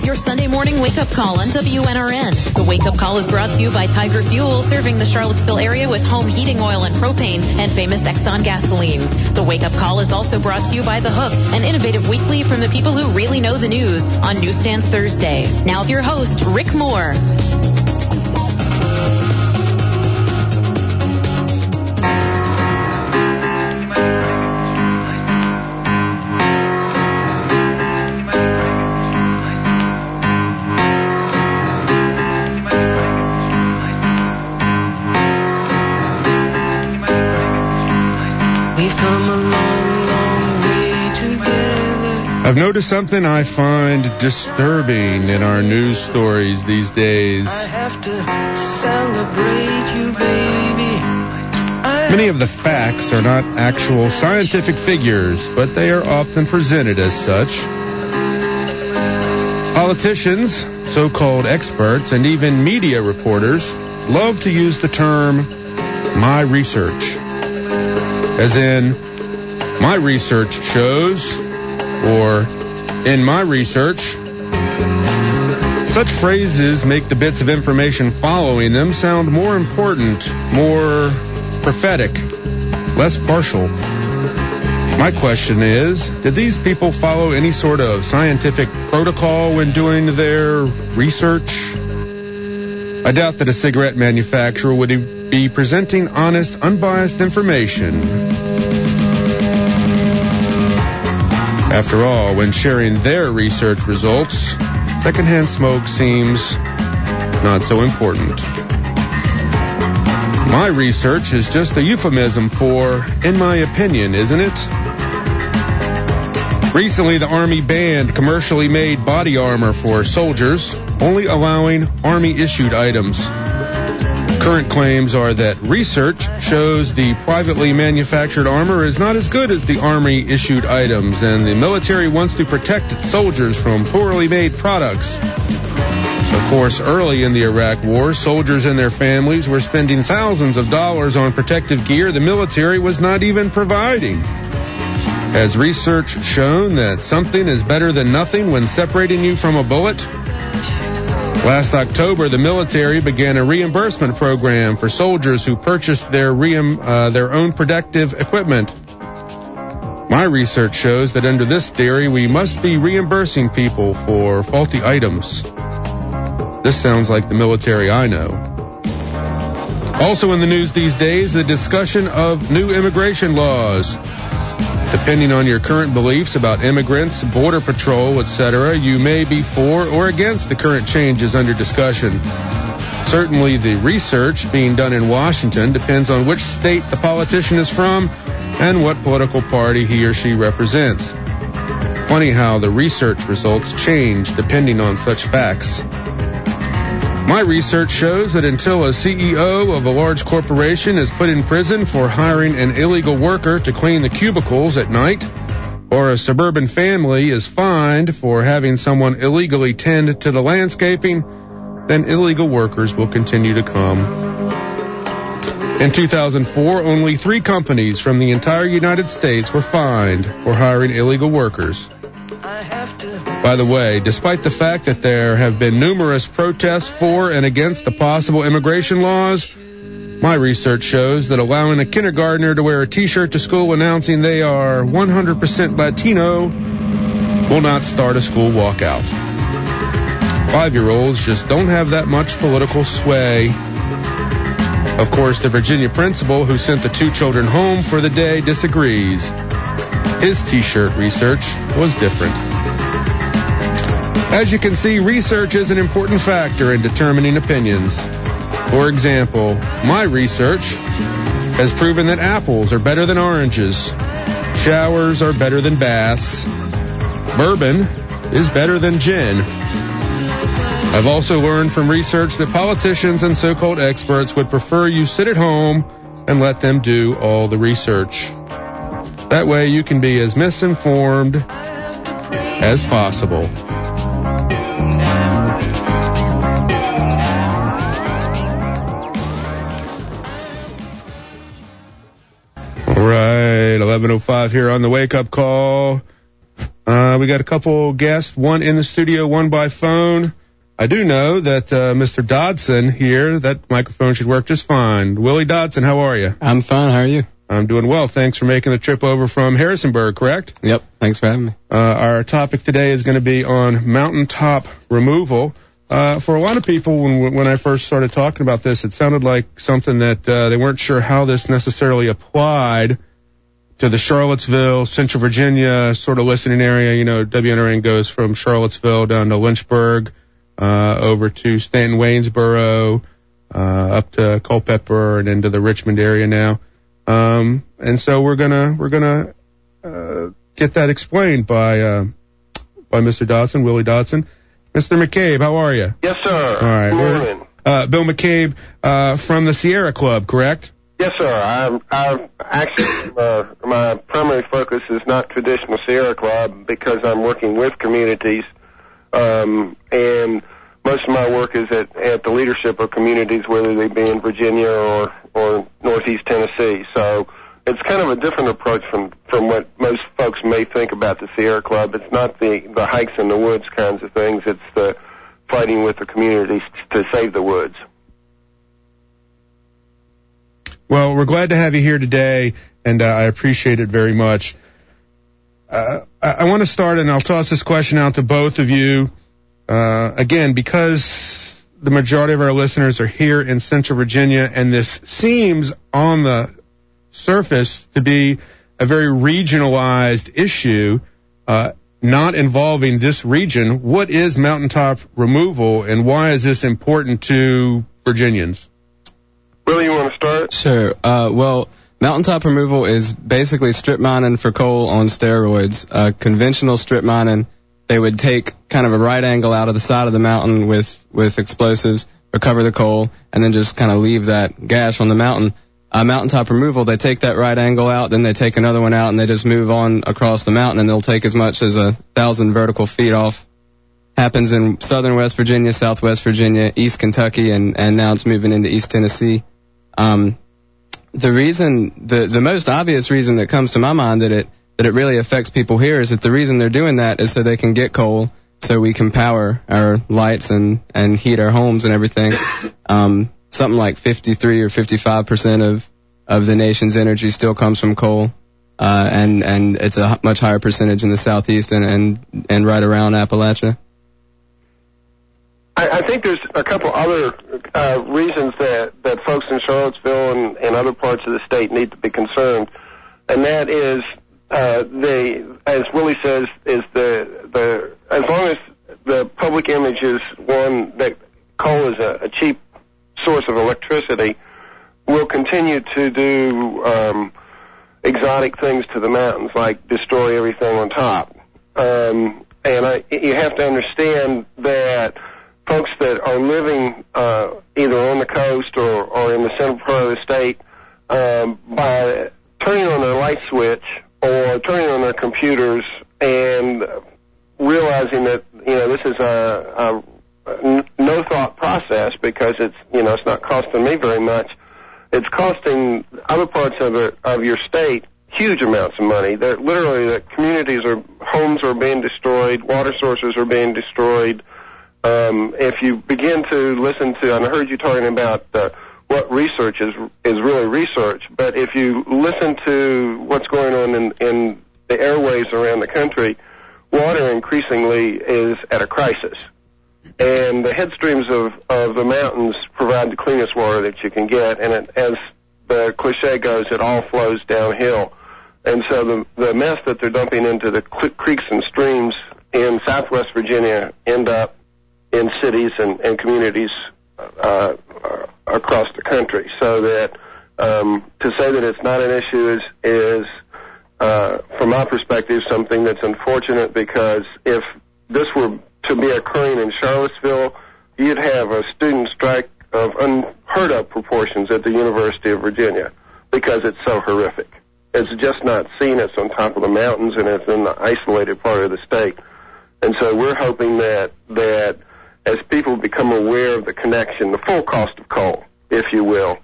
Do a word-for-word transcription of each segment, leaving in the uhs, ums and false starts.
your Sunday morning wake-up call on W N R N. The wake-up call is brought to you by Tiger Fuel, serving the Charlottesville area with home heating oil and propane and famous Exxon gasolines. The wake-up call is also brought to you by The Hook, an innovative weekly from the people who really know the news on Newsstands Thursday. Now with your host, Rick Moore. I've noticed something I find disturbing in our news stories these days. I have to celebrate you, baby. Many of the facts are not actual scientific figures, but they are often presented as such. Politicians, so-called experts, and even media reporters love to use the term "my research," as in, my research shows, or in my research. Such phrases make the bits of information following them sound more important, more prophetic, less partial. My question is, did these people follow any sort of scientific protocol when doing their research? I doubt that a cigarette manufacturer would be presenting honest, unbiased information. After all, when sharing their research results, secondhand smoke seems not so important. My research is just a euphemism for, in my opinion, isn't it? Recently, the Army banned commercially made body armor for soldiers, only allowing Army-issued items. Current claims are that research shows the privately manufactured armor is not as good as the Army-issued items, and the military wants to protect its soldiers from poorly made products. Of course, early in the Iraq War, soldiers and their families were spending thousands of dollars on protective gear the military was not even providing. Has research shown that something is better than nothing when separating you from a bullet? Last October, the military began a reimbursement program for soldiers who purchased their reim, uh, their own protective equipment. My research shows that under this theory, we must be reimbursing people for faulty items. This sounds like the military I know. Also in the news these days, the discussion of new immigration laws. Depending on your current beliefs about immigrants, border patrol, et cetera, you may be for or against the current changes under discussion. Certainly the research being done in Washington depends on which state the politician is from and what political party he or she represents. Funny how the research results change depending on such facts. My research shows that until a C E O of a large corporation is put in prison for hiring an illegal worker to clean the cubicles at night, or a suburban family is fined for having someone illegally tend to the landscaping, then illegal workers will continue to come. In two thousand four, only three companies from the entire United States were fined for hiring illegal workers. By the way, despite the fact that there have been numerous protests for and against the possible immigration laws, my research shows that allowing a kindergartner to wear a T-shirt to school announcing they are one hundred percent Latino will not start a school walkout. Five-year-olds just don't have that much political sway. Of course, the Virginia principal who sent the two children home for the day disagrees. His T-shirt research was different. As you can see, research is an important factor in determining opinions. For example, my research has proven that apples are better than oranges, showers are better than baths, bourbon is better than gin. I've also learned from research that politicians and so-called experts would prefer you sit at home and let them do all the research. That way you can be as misinformed as possible. All right, eleven oh five here on the Wake Up Call. Uh, we got a couple guests, one in the studio, one by phone. I do know that uh, Mister Dodson here, that microphone should work just fine. Willie Dodson, how are you? I'm fine. How are you? I'm doing well. Thanks for making the trip over from Harrisonburg, correct? Yep. Thanks for having me. Uh, our topic today is going to be on mountaintop removal. Uh, for a lot of people, when when I first started talking about this, it sounded like something that uh, they weren't sure how this necessarily applied to the Charlottesville, Central Virginia sort of listening area. You know, W N R N goes from Charlottesville down to Lynchburg, uh, over to Stanton Waynesboro, uh, up to Culpeper and into the Richmond area now. Um, and so we're gonna, we're gonna, uh, get that explained by, uh, by Mister Dodson, Willie Dodson. Mister McCabe, how are you? Yes, sir. All right. Good morning. Uh, Bill McCabe, uh, from the Sierra Club, correct? Yes, sir. I'm, I'm actually, uh, my primary focus is not traditional Sierra Club because I'm working with communities, um, and most of my work is at, at the leadership of communities, whether they be in Virginia or, or Northeast Tennessee. So it's kind of a different approach from, from what most folks may think about the Sierra Club. It's not the, the hikes in the woods kinds of things. It's the fighting with the communities to save the woods. Well, we're glad to have you here today, and uh, I appreciate it very much. Uh, I, I want to start, and I'll toss this question out to both of you. Uh, again, because the majority of our listeners are here in Central Virginia, and this seems on the surface to be a very regionalized issue, uh, not involving this region. What is mountaintop removal, and why is this important to Virginians? Willie, you want to start? Sure. Uh, well, mountaintop removal is basically strip mining for coal on steroids. Uh, conventional strip mining, they would take kind of a right angle out of the side of the mountain with, with explosives, recover the coal, and then just kind of leave that gash on the mountain. Uh, mountaintop removal, they take that right angle out, then they take another one out, and they just move on across the mountain, and they'll take as much as a thousand vertical feet off. Happens in southern West Virginia, southwest Virginia, East Kentucky, and, and now it's moving into East Tennessee. Um, the reason, the, the most obvious reason that comes to my mind that it, that it really affects people here is that the reason they're doing that is so they can get coal, so we can power our lights and, and heat our homes and everything. Um, something like fifty-three or fifty-five percent of, of the nation's energy still comes from coal. Uh, and, and it's a much higher percentage in the southeast and, and, and right around Appalachia. I, I think there's a couple other uh, reasons that, that folks in Charlottesville and, and other parts of the state need to be concerned, and that is uh, the, as Willie says, is the the as long as the public image is one that coal is a, a cheap source of electricity, we'll continue to do um, exotic things to the mountains, like destroy everything on top. Um, and I, you have to understand that folks that are living uh, either on the coast or, or in the central part of the state, um, by turning on their light switch or turning on their computers and realizing that, you know, this is a, a no-thought process because it's, you know, it's not costing me very much. It's costing other parts of the, of your state huge amounts of money. That literally, the communities are, homes are being destroyed, water sources are being destroyed. Um, if you begin to listen to, and I heard you talking about uh, what research is is really research, but if you listen to what's going on in, in the airways around the country, water increasingly is at a crisis. And the headstreams of, of the mountains provide the cleanest water that you can get, and it, as the cliche goes, it all flows downhill. And so the, the mess that they're dumping into the creeks and streams in southwest Virginia end up in cities and, and communities uh, across the country. So that um, to say that it's not an issue is, is uh, from my perspective, something that's unfortunate, because if this were to be occurring in Charlottesville, you'd have a student strike of unheard of proportions at the University of Virginia because it's so horrific. It's just not seen. It's on top of the mountains, and it's in the isolated part of the state. And so we're hoping that that as people become aware of the connection, the full cost of coal, if you will,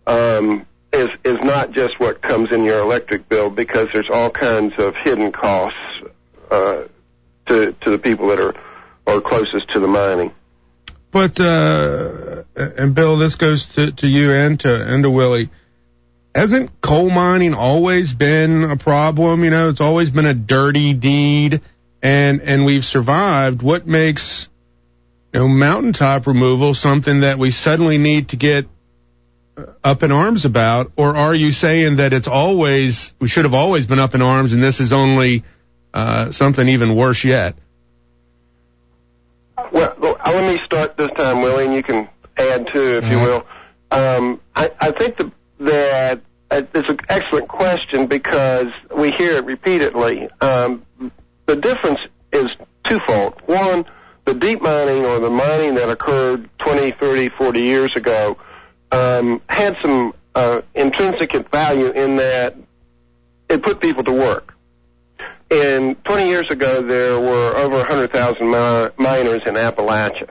um, is is not just what comes in your electric bill, because there's all kinds of hidden costs uh, to to the people that are are closest to the mining. But uh, and Bill, this goes to, to you and to and to Willie. Hasn't coal mining always been a problem? You know, it's always been a dirty deed, and and we've survived. What makes, you know, mountaintop removal something that we suddenly need to get up in arms about? Or are you saying that it's always, we should have always been up in arms, and this is only uh, something even worse yet? Well, well, let me start this time, Willie, and you can add too, if mm-hmm. you will. Um, I, I think the, that uh, it's an excellent question because we hear it repeatedly. Um, the difference is twofold. One, the deep mining or the mining that occurred twenty, thirty, forty years ago um, had some uh, intrinsic value in that it put people to work. And twenty years ago, there were over one hundred thousand mi- miners in Appalachia.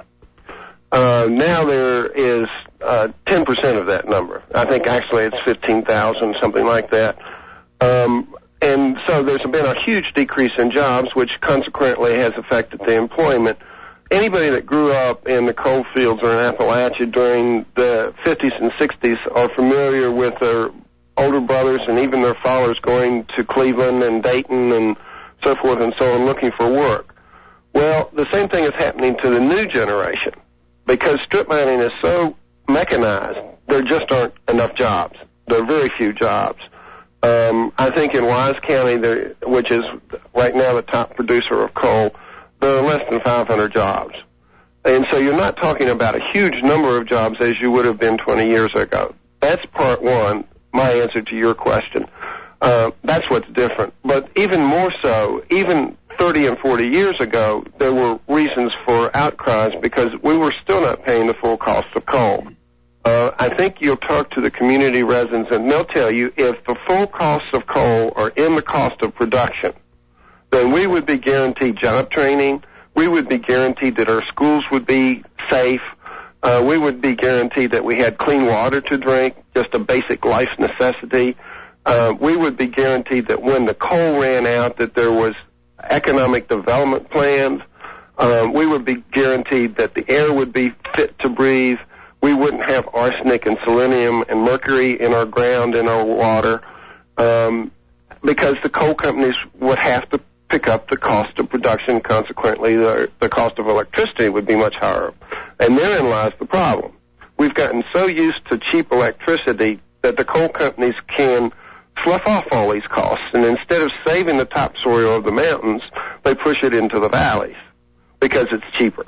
Uh, now there is uh, ten percent of that number. I think actually it's fifteen thousand, something like that. Um, and so there's been a huge decrease in jobs, which consequently has affected the employment. Anybody that grew up in the coal fields or in Appalachia during the fifties and sixties are familiar with their older brothers and even their fathers going to Cleveland and Dayton and so forth and so on, looking for work. Well, the same thing is happening to the new generation. Because strip mining is so mechanized, there just aren't enough jobs. There are very few jobs. Um, I think in Wise County, there, which is right now the top producer of coal, there are less than five hundred jobs. And so you're not talking about a huge number of jobs as you would have been twenty years ago. That's part one, my answer to your question. Uh, that's what's different. But even more so, even thirty and forty years ago, there were reasons for outcries because we were still not paying the full cost of coal. Uh, I think you'll talk to the community residents and they'll tell you if the full costs of coal are in the cost of production, then we would be guaranteed job training. We would be guaranteed that our schools would be safe. Uh, we would be guaranteed that we had clean water to drink, just a basic life necessity. Uh, we would be guaranteed that when the coal ran out, that there was economic development plans. Um, we would be guaranteed that the air would be fit to breathe. We wouldn't have arsenic and selenium and mercury in our ground and our water, um, because the coal companies would have to pick up the cost of production. Consequently, the, the cost of electricity would be much higher. And therein lies the problem. We've gotten so used to cheap electricity that the coal companies can slough off all these costs, and instead of saving the topsoil of the mountains, they push it into the valleys because it's cheaper.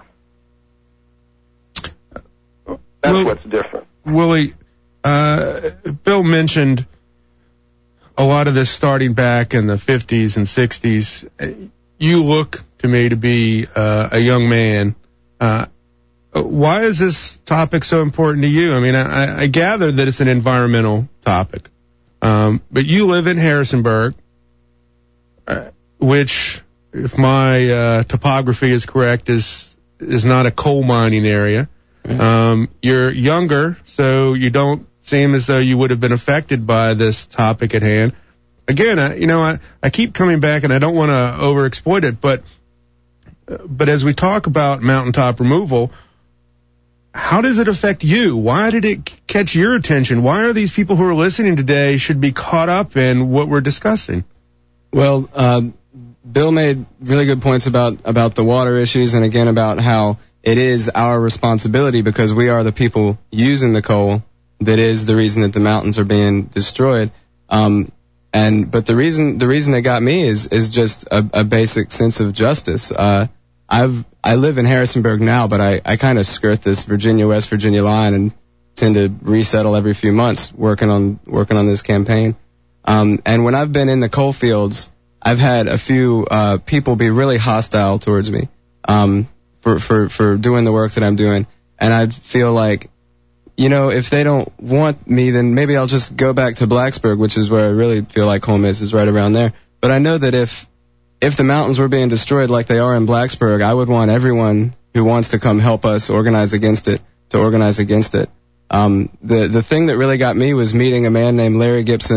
That's Will, what's different. Willie, uh, Bill mentioned a lot of this starting back in the fifties and sixties. You look to me to be uh, a young man. Uh, why is this topic so important to you? I mean, I, I gather that it's an environmental topic. Um, but you live in Harrisonburg, uh, which, if my uh, topography is correct, is is not a coal mining area. Mm-hmm. Um, you're younger, so you don't seem as though you would have been affected by this topic at hand. Again, I, you know, I, I keep coming back, and I don't want to overexploit it, but but as we talk about mountaintop removal, how does it affect you? Why did it catch your attention? Why are these people who are listening today should be caught up in what we're discussing? Well, uh, Bill made really good points about, about the water issues and, again, about how it is our responsibility because we are the people using the coal that is the reason that the mountains are being destroyed. Um, and but the reason the reason it got me is is just a, a basic sense of justice. Uh, I've I live in Harrisonburg now, but I, I kind of skirt this Virginia West Virginia line and tend to resettle every few months working on working on this campaign. Um, and when I've been in the coal fields, I've had a few uh, people be really hostile towards me um, for, for for doing the work that I'm doing, and I feel like, you know, if they don't want me, then maybe I'll just go back to Blacksburg, which is where I really feel like home is, is right around there. But I know that if If the mountains were being destroyed like they are in Blacksburg, I would want everyone who wants to come help us organize against it to organize against it. Um, the the thing that really got me was meeting a man named Larry Gibson,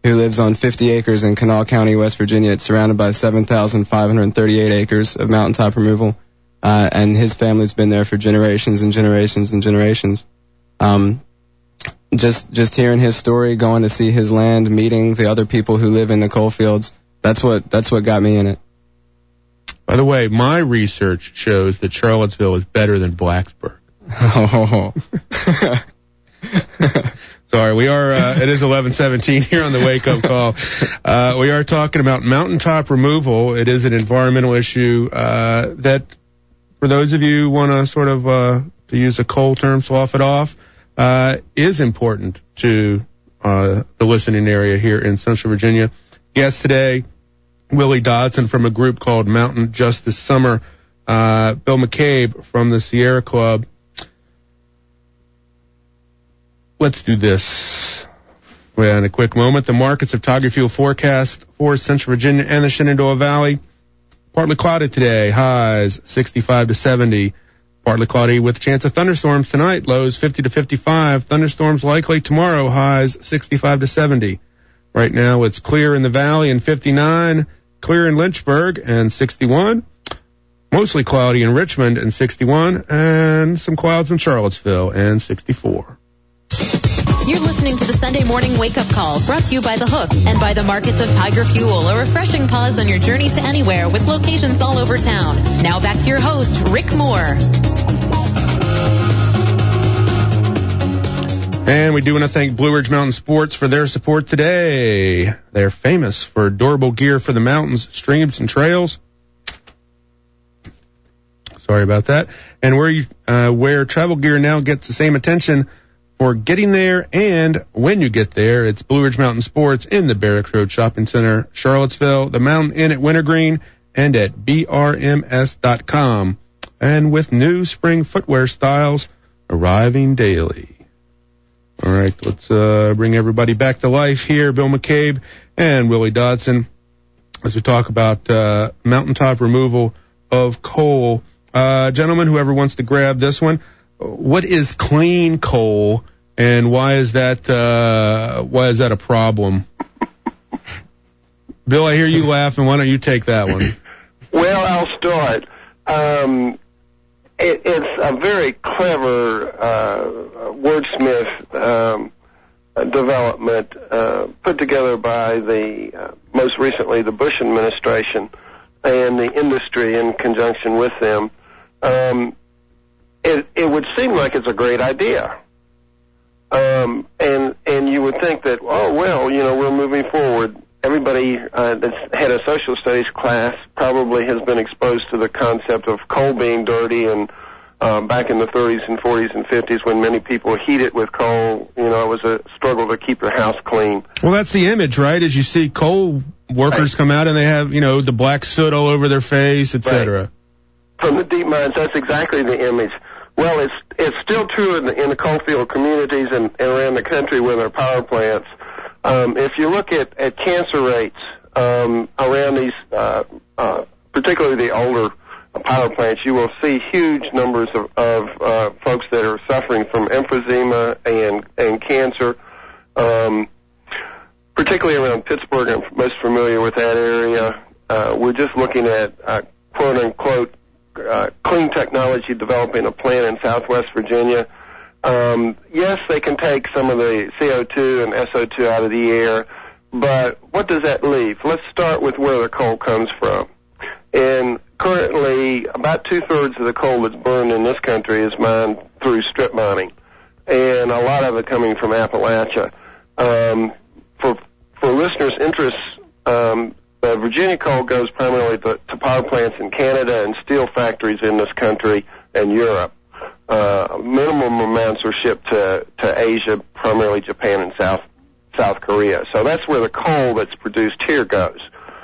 who lives on fifty acres in Kanawha County, West Virginia. It's surrounded by seven thousand five hundred thirty-eight acres of mountaintop removal, uh, and his family's been there for generations and generations and generations. Um, just just hearing his story, going to see his land, meeting the other people who live in the coal fields, that's what that's what got me in it. By the way, my research shows that Charlottesville is better than Blacksburg. Oh. Sorry, we are, uh, it is eleven seventeen here on the Wake Up Call. Uh, we are talking about mountaintop removal. It is an environmental issue, uh, that for those of you who want to sort of, uh, to use a coal term, slough it off, uh, is important to, uh, the listening area here in Central Virginia. Guest today, Willie Dodson from a group called Mountain Justice Summer, uh, Bill McCabe from the Sierra Club. Let's do this. Well, in a quick moment, the markets of Tiger Fuel forecast for Central Virginia and the Shenandoah Valley. Partly cloudy today, highs sixty-five to seventy. Partly cloudy with a chance of thunderstorms tonight, lows fifty to fifty-five. Thunderstorms likely tomorrow, highs sixty-five to seventy. Right now it's clear in the valley and fifty-nine, clear in Lynchburg and sixty-one. Mostly cloudy in Richmond and sixty-one, and some clouds in Charlottesville and sixty-four. You're listening to the Sunday Morning Wake Up Call, brought to you by The Hook and by the markets of Tiger Fuel, a refreshing pause on your journey to anywhere with locations all over town. Now back to your host, Rick Moore. And we do want to thank Blue Ridge Mountain Sports for their support today. They're famous for durable gear for the mountains, streams, and trails. Sorry about that. And where you, uh, where travel gear now gets the same attention for getting there and when you get there, it's Blue Ridge Mountain Sports in the Barracks Road Shopping Center, Charlottesville, the Mountain Inn at Wintergreen, and at B R M S dot com. And with new spring footwear styles arriving daily. All right, let's uh, bring everybody back to life here. Bill McCabe and Willie Dodson as we talk about uh, mountaintop removal of coal. Uh, gentlemen, whoever wants to grab this one, what is clean coal, and why is that uh, why is that a problem? Bill, I hear you laughing. Why don't you take that one? Well, I'll start. Um, it, it's a very clever uh, wordsmith um, development uh, put together by the uh, most recently the Bush administration and the industry in conjunction with them. Um, It, it would seem like it's a great idea. Um, and, and you would think that, oh, well, you know, we're moving forward. Everybody uh, that's had a social studies class probably has been exposed to the concept of coal being dirty, and uh, back in the thirties and forties and fifties when many people heated with coal, you know, it was a struggle to keep your house clean. Well, that's the image, right? As you see coal workers right. come out and they have, you know, the black soot all over their face, et cetera. Right. From the deep mines, that's exactly the image. Well, it's it's still true in the, in the coal field communities and, and around the country with our power plants. Um, if you look at, at cancer rates um, around these, uh, uh, particularly the older power plants, you will see huge numbers of, of uh, folks that are suffering from emphysema and and cancer. Um, particularly around Pittsburgh, I'm most familiar with that area. Uh, we're just looking at uh, quote unquote. Uh, clean technology developing a plant in Southwest Virginia. Um, yes, they can take some of the C O two and S O two out of the air, but what does that leave? Let's start with where the coal comes from. And currently, about two-thirds of the coal that's burned in this country is mined through strip mining, and a lot of it coming from Appalachia. Um, for for listeners' interests, um, Uh, Virginia coal goes primarily to, to power plants in Canada and steel factories in this country and Europe. Uh, minimum amounts are shipped to, to Asia, primarily Japan and South South Korea. So that's where the coal that's produced here goes.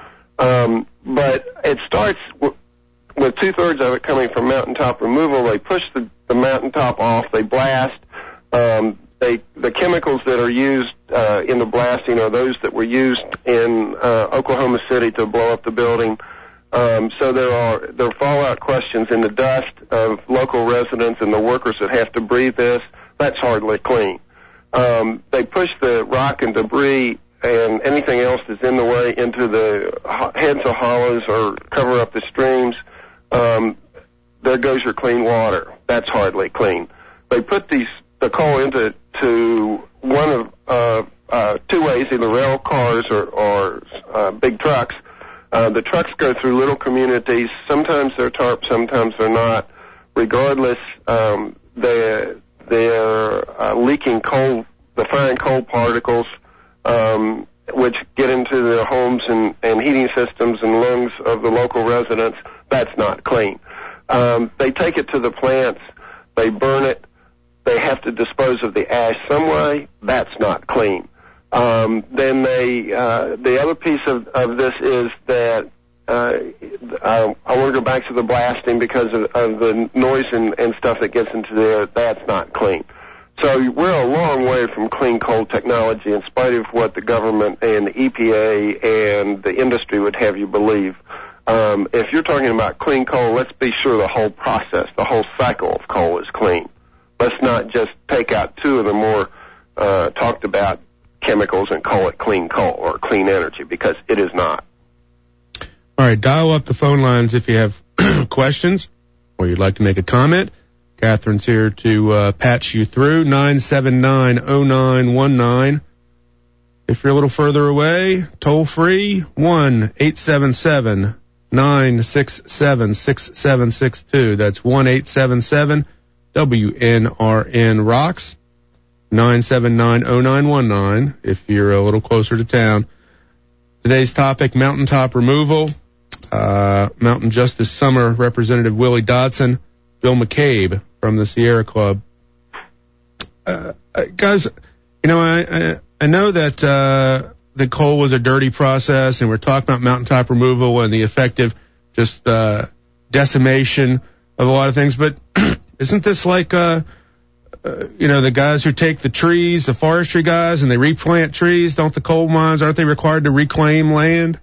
Um, but it starts w- with two-thirds of it coming from mountaintop removal. They push the, the mountaintop off. They blast. Um, they the chemicals that are used uh, in the blasting are those that were used in uh, Oklahoma City to blow up the building. Um, so there are there are fallout questions in the dust of local residents and the workers that have to breathe this. That's hardly clean. Um, they push the rock and debris and anything else that's in the way into the ho- heads of hollows or cover up the streams, um, there goes your clean water. That's hardly clean. They put these the coal into to one of uh, uh, two ways, either rail cars or, or uh, big trucks. Uh, the trucks go through little communities. Sometimes they're tarp, sometimes they're not. Regardless, um, they're, they're uh, leaking coal, the fine coal particles, um, which get into the homes and, and heating systems and lungs of the local residents. That's not clean. Um, they take it to the plants. They burn it. They have to dispose of the ash some way. That's not clean. Um, then they, uh, the other piece of, of this is that, uh, I, I want to go back to the blasting because of, of the noise and, and stuff that gets into there. That's not clean. So we're a long way from clean coal technology in spite of what the government and the E P A and the industry would have you believe. Um, if you're talking about clean coal, let's be sure the whole process, the whole cycle of coal is clean. Let's not just take out two of the more, uh, talked about chemicals and call it clean coal or clean energy, because it is not. All right, dial up the phone lines if you have questions or you'd like to make a comment. Catherine's here to uh, patch you through. nine seven nine, oh nine one nine. If you're a little further away, toll free, one eight seven seven, nine six seven, six seven six two. That's one eight seven seven, W N R N rocks. nine seven nine, oh nine one nine if you're a little closer to town. Today's topic, mountaintop removal. Uh, Mountain Justice Summer Representative Willie Dodson, Bill McCabe from the Sierra Club. Uh, guys, you know, I, I, I know that uh, the coal was a dirty process, and we're talking about mountaintop removal and the effective just uh, decimation of a lot of things, but isn't this like... Uh, Uh, you know, the guys who take the trees, the forestry guys, and they replant trees? Don't the coal mines, aren't they required to reclaim land?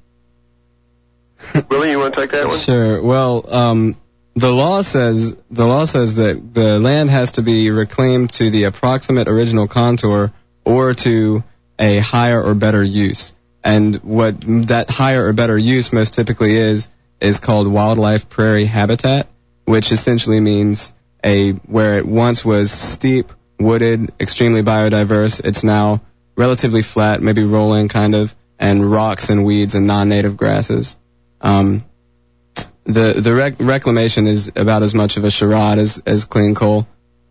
Willie, you want to take that one? Sure. Well, um, the law says the law says that the land has to be reclaimed to the approximate original contour or to a higher or better use. And what that higher or better use most typically is is called wildlife prairie habitat, which essentially means a where it once was steep, wooded, extremely biodiverse, it's now relatively flat, maybe rolling kind of, and rocks and weeds and non-native grasses. Um, the the rec- reclamation is about as much of a charade as, as clean coal.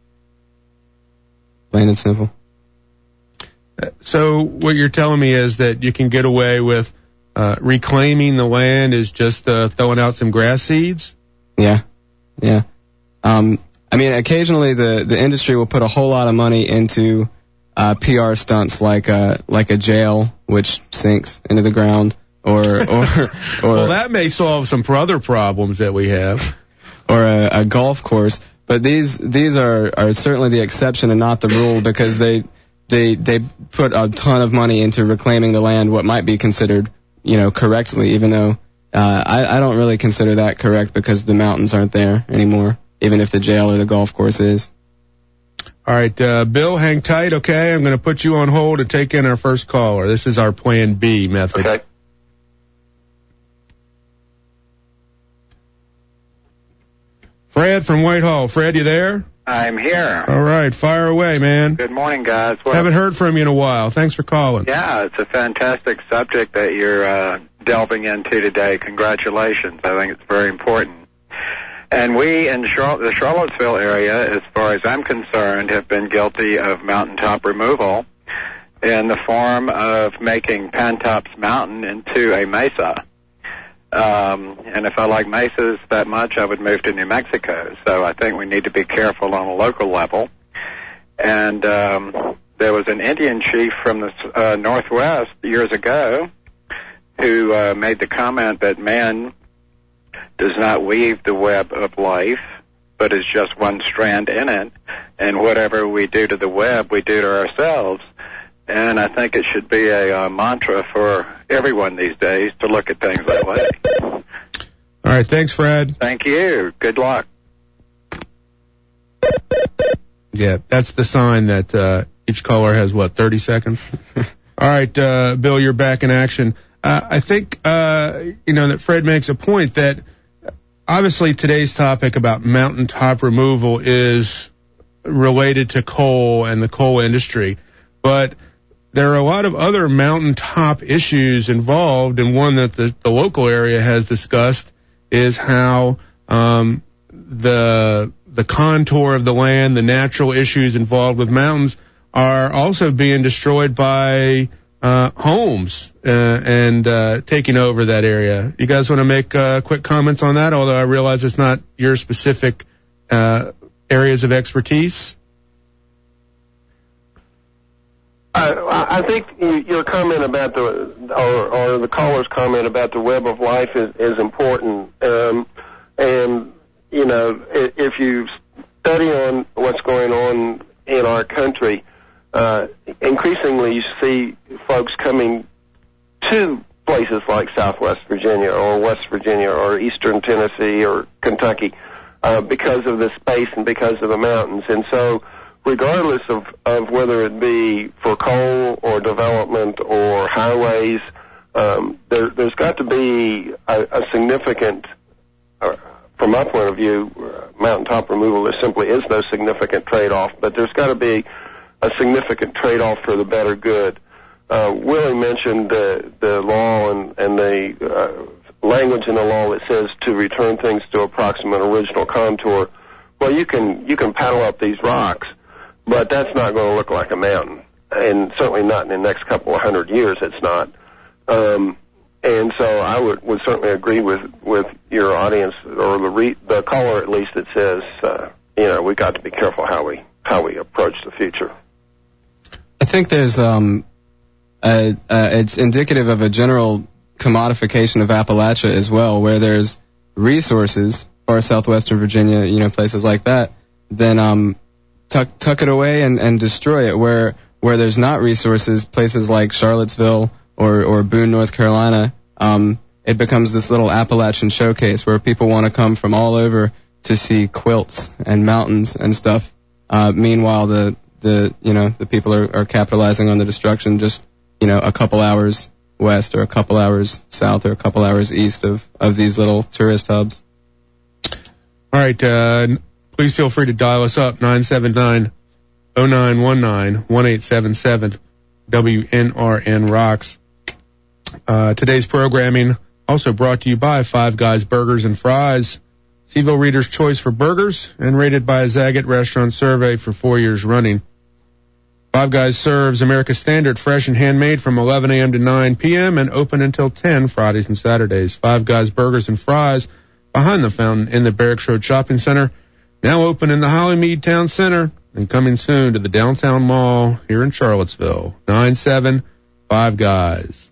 Plain and simple. So what you're telling me is that you can get away with uh, reclaiming the land is just uh, throwing out some grass seeds? Yeah, yeah. Um, I mean, occasionally the, the industry will put a whole lot of money into uh, P R stunts like a like a jail which sinks into the ground, or or or well, that may solve some other problems that we have, or a, a golf course. But these these are, are certainly the exception and not the rule, because they they they put a ton of money into reclaiming the land, what might be considered, you know, correctly, even though uh, I I don't really consider that correct because the mountains aren't there anymore, even if the jail or the golf course is. All right, uh, Bill, hang tight, okay? I'm going to put you on hold and take in our first caller. This is our Plan B method. Okay. Fred from Whitehall. Fred, you there? I'm here. All right, fire away, man. Good morning, guys. Well, Haven't heard from you in a while. Thanks for calling. yeah, it's a fantastic subject that you're uh, delving into today. Congratulations. I think it's very important. And we in Char- the Charlottesville area, as far as I'm concerned, have been guilty of mountaintop removal in the form of making Pantops Mountain into a mesa. Um, and if I like mesas that much, I would move to New Mexico. So I think we need to be careful on a local level. And um, there was an Indian chief from the uh, Northwest years ago who uh, made the comment that man does not weave the web of life, but is just one strand in it. And whatever we do to the web, we do to ourselves. And I think it should be a uh, mantra for everyone these days to look at things that way. All right, thanks, Fred. Thank you. Good luck. Yeah, that's the sign that uh, each caller has, what, thirty seconds? All right, uh, Bill, you're back in action. Uh, I think, uh, you know, that Fred makes a point that obviously today's topic about mountaintop removal is related to coal and the coal industry, but there are a lot of other mountaintop issues involved, and one that the, the local area has discussed is how um, the the contour of the land, the natural issues involved with mountains, are also being destroyed by uh, homes uh, and uh, taking over that area. You guys want to make uh, quick comments on that, although I realize it's not your specific uh, areas of expertise? I, I think your comment about the, or, or the caller's comment about the web of life is, is important. Um, and, you know, if you study on what's going on in our country, uh, increasingly you see folks coming to places like Southwest Virginia or West Virginia or Eastern Tennessee or Kentucky uh, because of the space and because of the mountains. And so, regardless of, of whether it be for coal or development or highways, um, there, there's got to be a, a significant, uh, from my point of view, uh, mountaintop removal, there simply is no significant trade-off, but there's got to be a significant trade-off for the better good. Uh, Willie mentioned the, the law and, and the uh, language in the law that says to return things to approximate original contour. Well, you can you can paddle up these rocks, but that's not going to look like a mountain, and certainly not in the next couple of hundred years. It's not. Um, and so I would, would certainly agree with, with your audience, or the re, the caller at least, that says, uh, you know, we've got to be careful how we how we approach the future. I think there's um, a, uh, it's indicative of a general commodification of Appalachia as well, where there's resources for southwestern Virginia, you know, places like that, then um. Tuck, tuck it away and, and destroy it. Where where there's not resources, places like Charlottesville or, or Boone, North Carolina, um, it becomes this little Appalachian showcase where people want to come from all over to see quilts and mountains and stuff. Uh, meanwhile, the, the you know the people are, are capitalizing on the destruction just you know a couple hours west or a couple hours south or a couple hours east of, of these little tourist hubs. All right. Uh, Please feel free to dial us up, nine seven nine, oh nine one nine, one eight seven seven, W N R N Rocks. Uh, today's programming also brought to you by Five Guys Burgers and Fries, Seaville Reader's Choice for Burgers, and rated by a Zagat Restaurant Survey for four years running. Five Guys serves America's Standard fresh and handmade from eleven a.m. to nine p.m. and open until ten Fridays and Saturdays. Five Guys Burgers and Fries behind the fountain in the Barracks Road Shopping Center. Now open in the Hollymead Town Center and coming soon to the Downtown Mall here in Charlottesville. nine seven five Guys.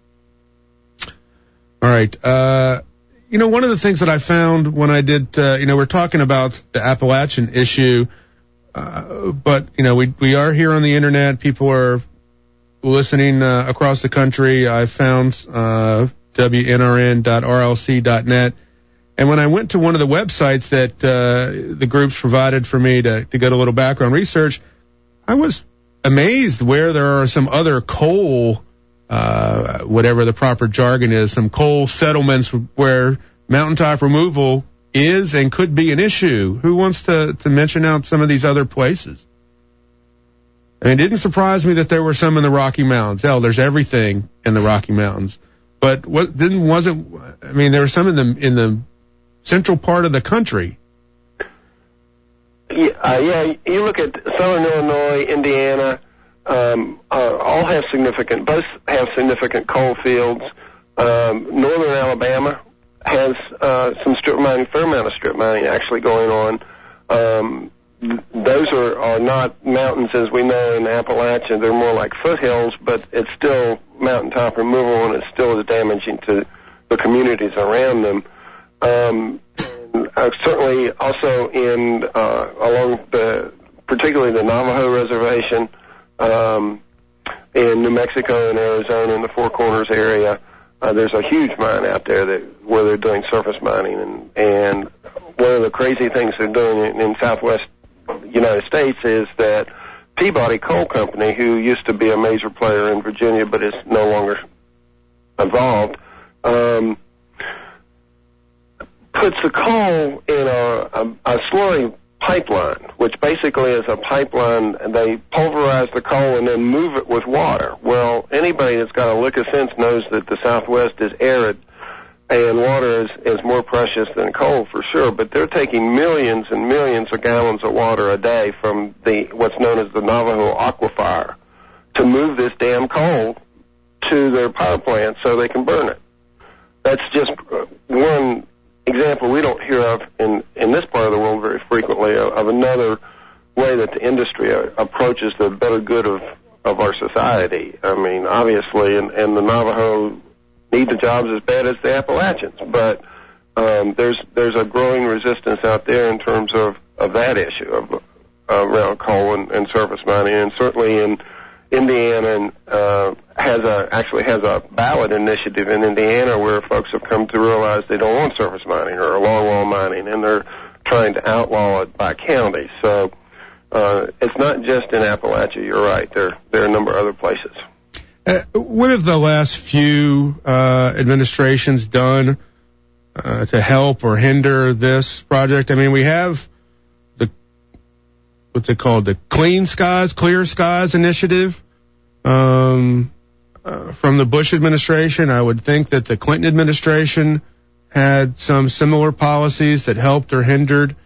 All right. Uh, you know, one of the things that I found when I did, uh, you know, we're talking about the Appalachian issue, uh, but, you know, we, we are here on the Internet. People are listening uh, across the country. I found uh, W N R N dot R L C dot net. And when I went to one of the websites that uh, the groups provided for me to, to get a little background research, I was amazed where there are some other coal, uh, whatever the proper jargon is, some coal settlements where mountaintop removal is and could be an issue. Who wants to, to mention out some of these other places? I mean, it didn't surprise me that there were some in the Rocky Mountains. Hell, there's everything in the Rocky Mountains. But what didn't, wasn't, I mean, there were some in the, in the central part of the country. Yeah, uh, yeah, you look at southern Illinois, Indiana, um, uh, all have significant, both have significant coal fields. Um, northern Alabama has uh, some strip mining, fair amount of strip mining actually going on. Um, th- those are, are not mountains as we know in Appalachia. They're more like foothills, but it's still mountaintop removal, and it's still as damaging to the communities around them. Um, and, uh, certainly also in, uh, along the, particularly the Navajo Reservation, um, in New Mexico and Arizona in the Four Corners area, uh, there's a huge mine out there that, where they're doing surface mining, and, and one of the crazy things they're doing in, in southwest United States is that Peabody Coal Company, who used to be a major player in Virginia but is no longer involved, um, puts the coal in a, a, a slurry pipeline, which basically is a pipeline, and they pulverize the coal and then move it with water. Well, anybody that's got a lick of sense knows that the Southwest is arid, and water is, is more precious than coal for sure, but they're taking millions and millions of gallons of water a day from the what's known as the Navajo Aquifer to move this damn coal to their power plant so they can burn it. That's just one example we don't hear of in, in this part of the world very frequently of, of another way that the industry uh, approaches the better good of, of our society. I mean, obviously, and, and the Navajo need the jobs as bad as the Appalachians, but um, there's there's a growing resistance out there in terms of, of that issue of uh, around coal and, and surface mining, and certainly in Indiana uh, has a actually has a ballot initiative in Indiana where folks have come to realize they don't want surface mining or longwall mining, and they're trying to outlaw it by county. So uh, it's not just in Appalachia. You're right. There there are a number of other places. Uh, what have the last few uh, administrations done uh, to help or hinder this project? I mean, we have the, what's it called, the Clean Skies, Clear Skies initiative um, uh, from the Bush administration. I would think that the Clinton administration had some similar policies that helped or hindered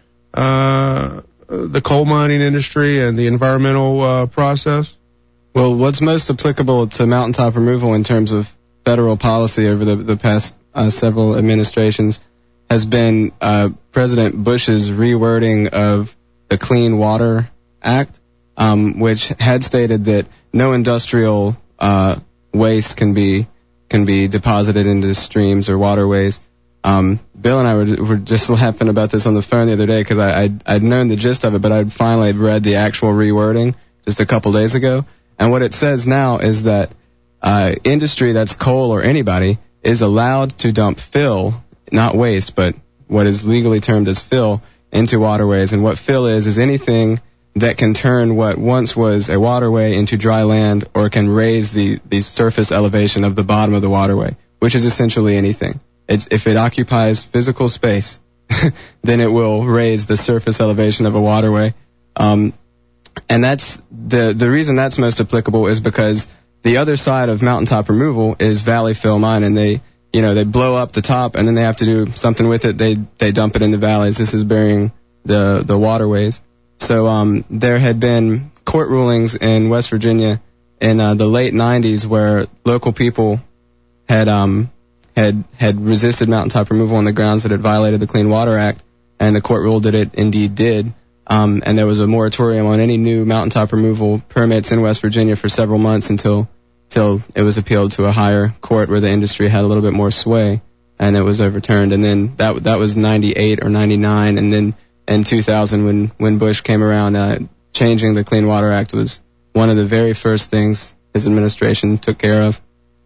uh, the coal mining industry and the environmental uh, process. Well, what's most applicable to mountaintop removal in terms of federal policy over the, the past uh, several administrations has been uh, President Bush's rewording of the Clean Water Act, um, which had stated that no industrial uh, waste can be can be deposited into streams or waterways. Um, Bill and I were, were just laughing about this on the phone the other day because I, I'd, I'd known the gist of it, but I'd finally read the actual rewording just a couple days ago. And what it says now is that uh, industry that's coal or anybody is allowed to dump fill, not waste, but what is legally termed as fill, into waterways. And what fill is, is anything that can turn what once was a waterway into dry land or can raise the, the surface elevation of the bottom of the waterway, which is essentially anything. It's, if it occupies physical space, then it will raise the surface elevation of a waterway. Um, And that's the the reason that's most applicable is because the other side of mountaintop removal is valley fill mine, and they you know they blow up the top and then they have to do something with it. They they dump it in the valleys. This is burying the the waterways. So um there had been court rulings in West Virginia in uh, the late nineties where local people had um had had resisted mountaintop removal on the grounds that it violated the Clean Water Act, and the court ruled that it indeed did. Um, and there was a moratorium on any new mountaintop removal permits in West Virginia for several months until, until it was appealed to a higher court where the industry had a little bit more sway, and it was overturned. And then that that was ninety-eight or ninety-nine, and then in two thousand when when Bush came around, uh, changing the Clean Water Act was one of the very first things his administration took care of.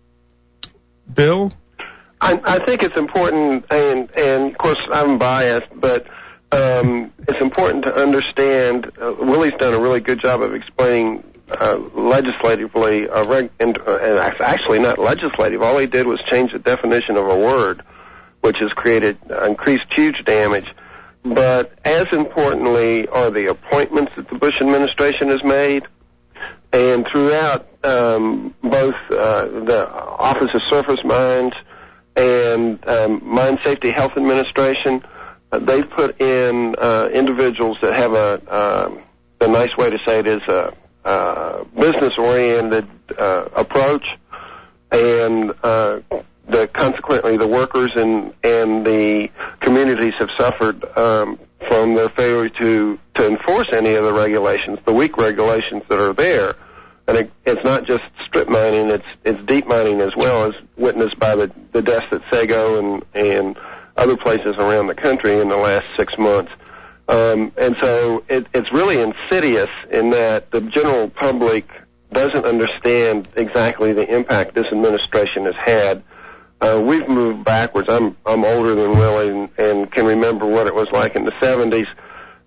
Bill? I, I think it's important, and and of course I'm biased, but. Um, it's important to understand, uh, Willie's done a really good job of explaining uh, legislatively, uh, reg- and, uh, and actually not legislative, all he did was change the definition of a word, which has created, uh, increased huge damage. But as importantly are the appointments that the Bush administration has made, and throughout um, both uh, the Office of Surface Mines and um, Mine Safety Health Administration, they've put in uh, individuals that have a, uh, the nice way to say it is a, a business-oriented uh, approach, and uh, the consequently the workers and and the communities have suffered um, from their failure to to enforce any of the regulations, the weak regulations that are there. And it, it's not just strip mining; it's it's deep mining as well, as witnessed by the the deaths at Sago and and. other places around the country in the last six months. Um, and so it, it's really insidious in that the general public doesn't understand exactly the impact this administration has had. Uh, we've moved backwards. I'm I'm older than Willie and, and can remember what it was like in the seventies.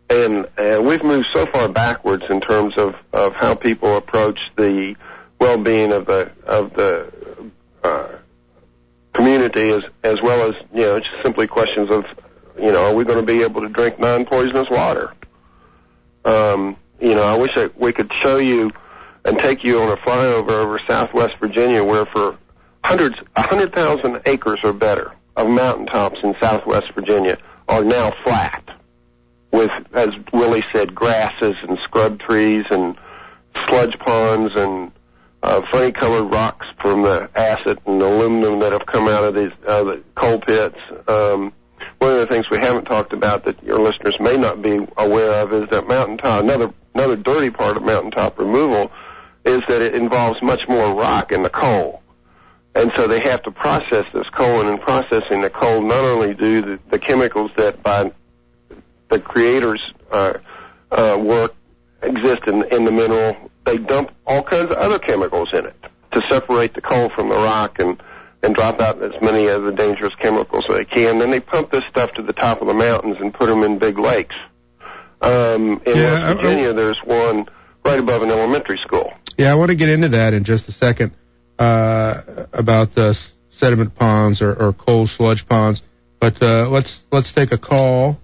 and uh, we've moved so far backwards in terms of, of how people approach the well-being of the of the uh, community, as as well as, you know, just simply questions of, you know, are we going to be able to drink non-poisonous water? Um, you know, I wish I, we could show you and take you on a flyover over Southwest Virginia, where for hundreds, a hundred thousand acres or better of mountaintops in Southwest Virginia are now flat, with, as Willie said, grasses and scrub trees and sludge ponds and uh, funny-colored rocks from the acid and aluminum that have come out of these uh, the coal pits. Um, one of the things we haven't talked about that your listeners may not be aware of is that mountaintop, another another dirty part of mountaintop removal, is that it involves much more rock in the coal. And so they have to process this coal, and in processing the coal, not only do the, the chemicals that by the creators' uh, uh, work exist in, in the mineral, they dump all kinds of other chemicals in it to separate the coal from the rock and, and drop out as many of the dangerous chemicals as they can. Then they pump this stuff to the top of the mountains and put them in big lakes. Um, in Yeah, West Virginia, there's one right above an elementary school. Yeah, I want to get into that in just a second, uh, about the sediment ponds or, or coal sludge ponds. But uh, let's let's take a call.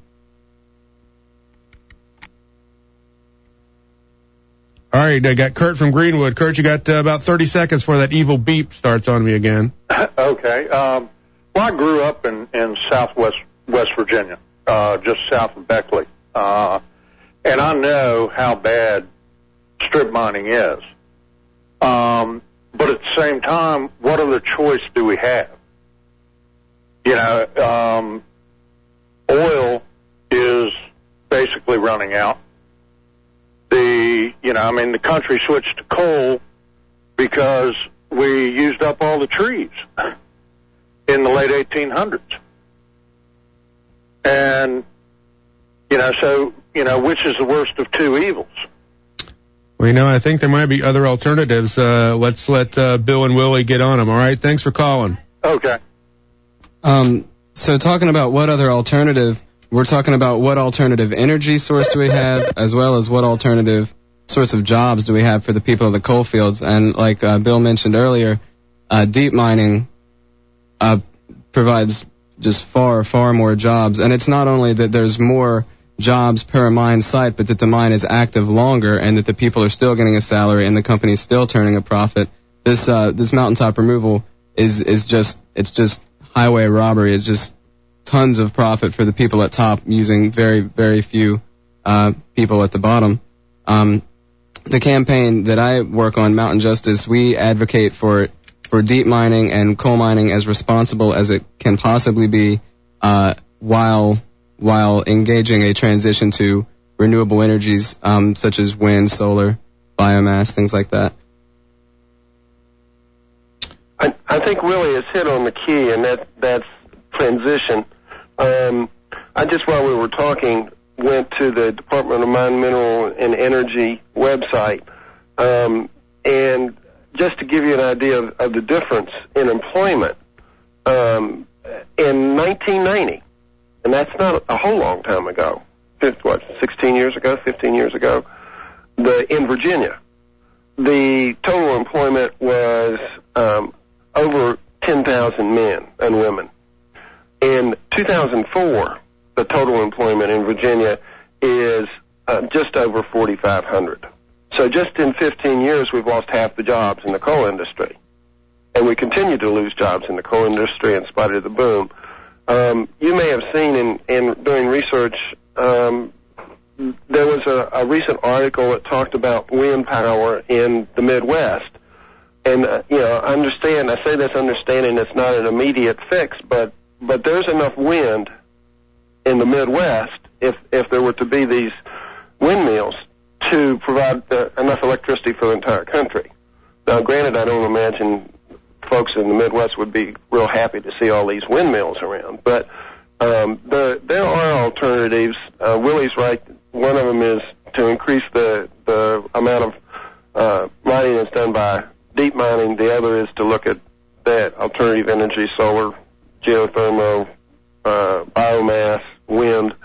All right, I got Kurt from Greenwood. Kurt, you got uh, about thirty seconds before that evil beep starts on me again. Okay. Um, well, I grew up in, in southwest West Virginia, uh, just south of Beckley. Uh, and I know how bad strip mining is. Um, but at the same time, what other choice do we have? You know, um, oil is basically running out. The, you know, I mean, the country switched to coal because we used up all the trees in the late eighteen hundreds. And, you know, so, you know, which is the worst of two evils? Well, you know, I think there might be other alternatives. Uh, let's let uh, Bill and Willie get on them, all right? Thanks for calling. Okay. Um, so talking about what other alternative, we're talking about what alternative energy source do we have, as well as what alternative source of jobs do we have for the people of the coal fields. And like uh, Bill mentioned earlier, uh, deep mining uh, provides just far, far more jobs. And it's not only that there's more jobs per mine site, but that the mine is active longer and that the people are still getting a salary and the company's still turning a profit. This uh, this mountaintop removal is is just it's just highway robbery. It's just tons of profit for the people at top using very, very few uh, people at the bottom. Um, the campaign that I work on, Mountain Justice, we advocate for for deep mining and coal mining as responsible as it can possibly be, uh, while while engaging a transition to renewable energies, um, such as wind, solar, biomass, things like that. I, I think Willie has hit on the key, and that that's transition. Um, I just, while we were talking, went to the Department of Mine, Mineral, and Energy website, um, and just to give you an idea of, of the difference in employment, um, in nineteen ninety, and that's not a whole long time ago, what, sixteen years ago, fifteen years ago, the in Virginia, the total employment was um, over ten thousand men and women. In two thousand four, the total employment in Virginia is uh, just over forty-five hundred. So just in fifteen years, we've lost half the jobs in the coal industry. And we continue to lose jobs in the coal industry in spite of the boom. Um, you may have seen in, in doing research, um, there was a, a recent article that talked about wind power in the Midwest. And, uh, you know, I understand, I say this understanding it's not an immediate fix, but, but there's enough wind in the Midwest, if, if there were to be these windmills, to provide uh, enough electricity for the entire country. Now, granted, I don't imagine folks in the Midwest would be real happy to see all these windmills around, but um, the, there are alternatives. Uh, Willie's right. One of them is to increase the, the amount of uh, mining that's done by deep mining. The other is to look at that alternative energy, solar, geothermal, uh, biomass, wind,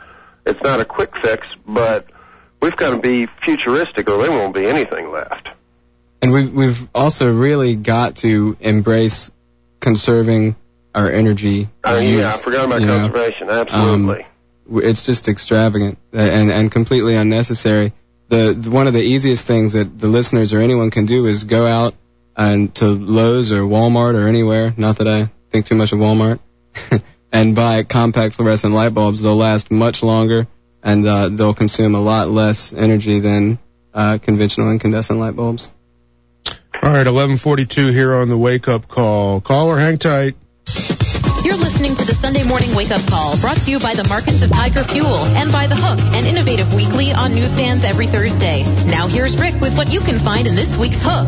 It's not a quick fix, but we've got to be futuristic or there won't be anything left. And we've, we've also really got to embrace conserving our energy. Uh, use, yeah, I forgot about you know. conservation. Absolutely. Um, it's just extravagant and, and completely unnecessary. The, the one of the easiest things that the listeners or anyone can do is go out and to Lowe's or Walmart or anywhere, not that I think too much of Walmart, and buy compact fluorescent light bulbs. They'll last much longer, and uh, they'll consume a lot less energy than uh, conventional incandescent light bulbs. All right, eleven forty-two here on the Wake Up Call. Caller, hang tight. You're listening to the Sunday Morning Wake Up Call, brought to you by the Markets of Tiger Fuel and by The Hook, an innovative weekly on newsstands every Thursday. Now here's Rick with what you can find in this week's Hook.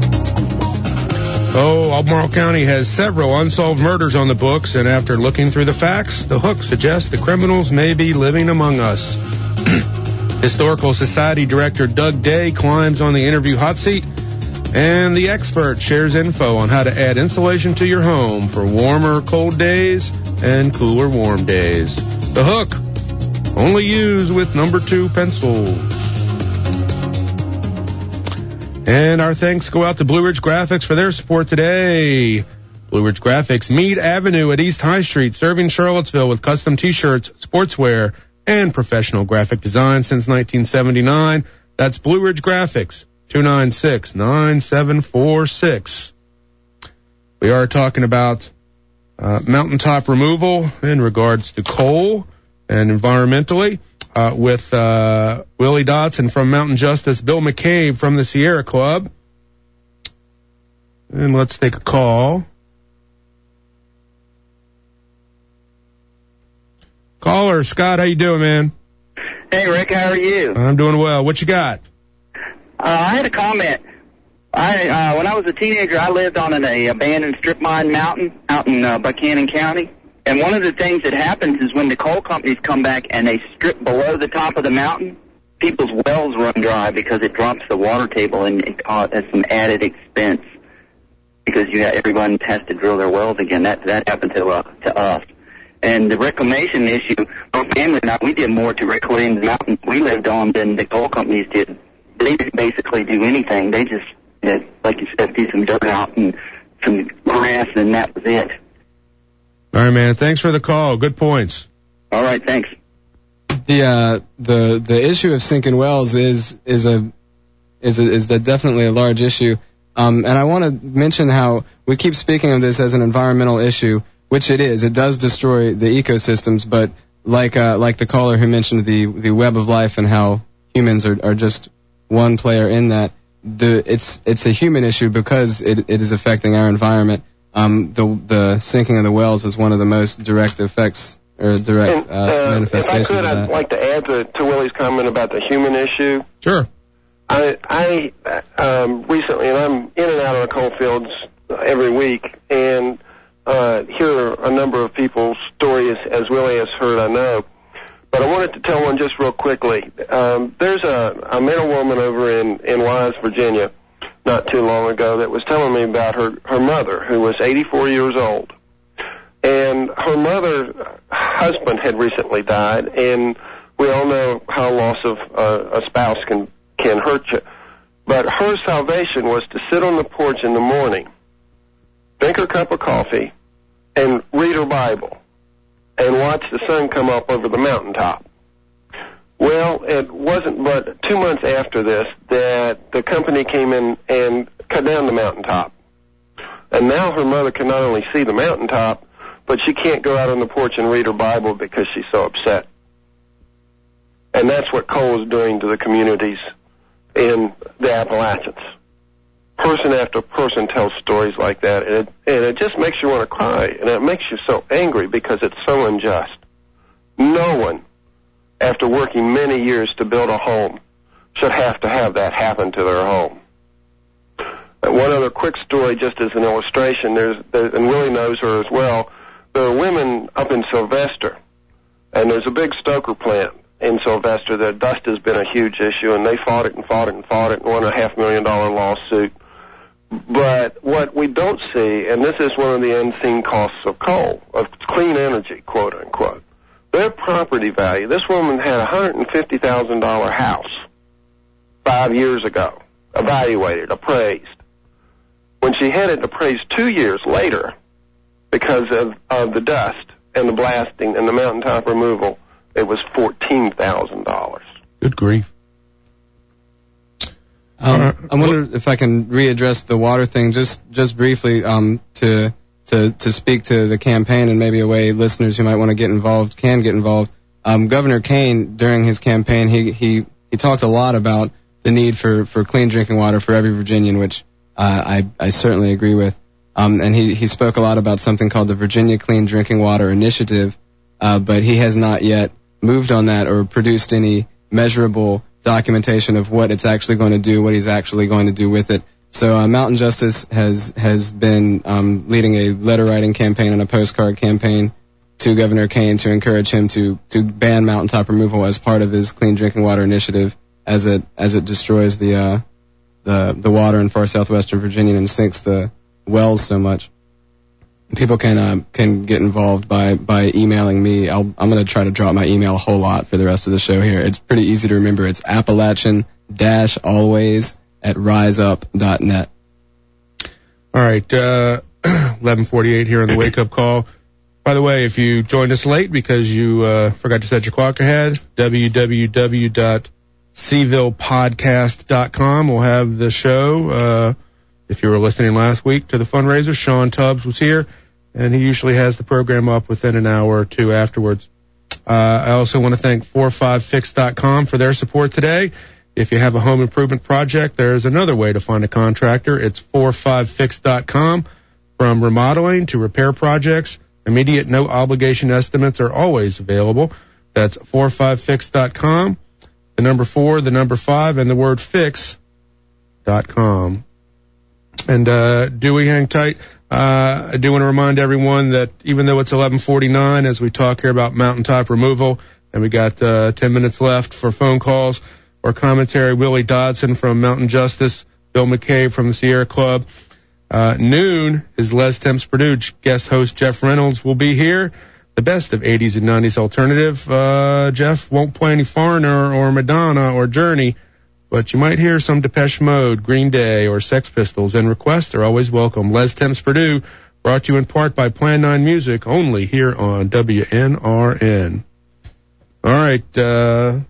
Oh, Albemarle County has several unsolved murders on the books, and after looking through the facts, The Hook suggests the criminals may be living among us. Historical Society Director Doug Day climbs on the interview hot seat, and the expert shares info on how to add insulation to your home for warmer, cold days and cooler, warm days. The Hook, only used with number two pencils. And our thanks go out to Blue Ridge Graphics for their support today. Blue Ridge Graphics, Meade Avenue at East High Street, serving Charlottesville with custom T-shirts, sportswear, and professional graphic design since nineteen seventy-nine. That's Blue Ridge Graphics. two nine six, nine seven four six. We are talking about uh, mountaintop removal in regards to coal and environmentally uh, with uh, Willie Dotson from Mountain Justice, Bill McCabe from the Sierra Club. And let's take a call. Caller, Scott, how you doing, man? Hey, Rick, how are you? I'm doing well. What you got? Uh, I had a comment. I uh, when I was a teenager, I lived on an a abandoned strip mine mountain out in uh, Buchanan County. And one of the things that happens is when the coal companies come back and they strip below the top of the mountain, people's wells run dry because it drops the water table and it causes some added expense because you have, everyone has to drill their wells again. That that happened to uh, to us. And the reclamation issue, my family and I, we did more to reclaim the mountain we lived on than the coal companies did. They didn't basically do anything. They just, you know, like you said, threw some dirt out and some grass, and that was it. All right, man. Thanks for the call. Good points. All right, thanks. The uh, the the issue of sinking wells is is a is a, is a definitely a large issue. Um, and I want to mention how we keep speaking of this as an environmental issue, which it is. It does destroy the ecosystems, but like uh, like the caller who mentioned the the web of life and how humans are are just one player in that. The it's it's a human issue because it it is affecting our environment. Um, the the sinking of the wells is one of the most direct effects or direct and, uh, uh, manifestations if I could, of that. I'd like to add to, to Willie's comment about the human issue. Sure. I I um, recently, and I'm in and out of the coal fields every week, and uh, hear a number of people's stories, as Willie has heard, I know. But I wanted to tell one just real quickly. Um, there's a, I met a woman over in, in Wise, Virginia, not too long ago, that was telling me about her, her mother, who was eighty-four years old. And her mother's husband had recently died, and we all know how loss of uh, a spouse can, can hurt you. But her salvation was to sit on the porch in the morning, drink her cup of coffee, and read her Bible, and watch the sun come up over the mountaintop. Well, it wasn't but two months after this that the company came in and cut down the mountaintop. And now her mother can not only see the mountaintop, but she can't go out on the porch and read her Bible because she's so upset. And that's what coal is doing to the communities in the Appalachians. Person after person tells stories like that, and it, and it just makes you want to cry, and it makes you so angry because it's so unjust. No one, after working many years to build a home, should have to have that happen to their home. And one other quick story, just as an illustration, there's, there's and Willie knows her as well. There are women up in Sylvester, and there's a big stoker plant in Sylvester. The dust has been a huge issue, and they fought it and fought it and fought it and won a half million dollar lawsuit. But what we don't see, and this is one of the unseen costs of coal, of clean energy, quote unquote, their property value, this woman had a one hundred fifty thousand dollars house five years ago, evaluated, appraised. When she had it appraised two years later, because of, of the dust and the blasting and the mountaintop removal, it was fourteen thousand dollars. Good grief. Um, I wonder if I can readdress the water thing just just briefly um, to to to speak to the campaign and maybe a way listeners who might want to get involved can get involved. Um, Governor Kane, during his campaign, he he he talked a lot about the need for, for clean drinking water for every Virginian, which uh, I I certainly agree with. Um, and he he spoke a lot about something called the Virginia Clean Drinking Water Initiative, uh, but he has not yet moved on that or produced any measurable documentation of what it's actually going to do, what he's actually going to do with it. So uh, Mountain Justice has has been um, leading a letter writing campaign and a postcard campaign to Governor Kane to encourage him to to ban mountaintop removal as part of his clean drinking water initiative, as it as it destroys the uh, the the water in far southwestern Virginia and sinks the wells so much. People can uh, can get involved by by emailing me. I'll, I'm going to try to drop my email a whole lot for the rest of the show here. It's pretty easy to remember. It's Appalachian dash always at riseup dot net. All right, uh, eleven forty-eight here on the Wake Up Call. By the way, if you joined us late because you uh, forgot to set your clock ahead, w w w dot seville podcast dot com will have the show. Uh, if you were listening last week to the fundraiser, Sean Tubbs was here, and he usually has the program up within an hour or two afterwards. Uh, I also want to thank four five fix dot com for their support today. If you have a home improvement project, there's another way to find a contractor. It's four five fix dot com. From remodeling to repair projects, immediate no obligation estimates are always available. That's four five fix dot com. The number four, the number five, and the word fix dot com. And uh, Dewey, hang tight. Uh, I do want to remind everyone that even though it's eleven forty-nine, as we talk here about mountaintop removal, and we got uh, ten minutes left for phone calls or commentary, Willie Dodson from Mountain Justice, Bill McKay from the Sierra Club. Uh, noon is Les Temps Purdue. Guest host Jeff Reynolds will be here. The best of eighties and nineties alternative. Uh, Jeff won't play any Foreigner or Madonna or Journey, but you might hear some Depeche Mode, Green Day, or Sex Pistols, and requests are always welcome. Les Temps Purdue, brought to you in part by Plan nine Music, only here on W N R N. All right, uh,